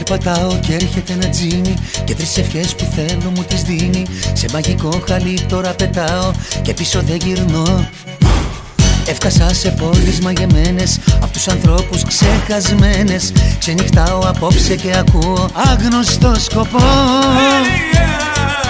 Περπατάω και έρχεται ένα τζίνι και τρεις ευχές που θέλω μου τις δίνει. Σε μαγικό χαλί τώρα πετάω και πίσω δεν γυρνώ. Έφτασα σε πόλεις μαγεμένες απ' τους ανθρώπους ξεχασμένες. Ξενυχτάω απόψε και ακούω άγνωστο σκοπό.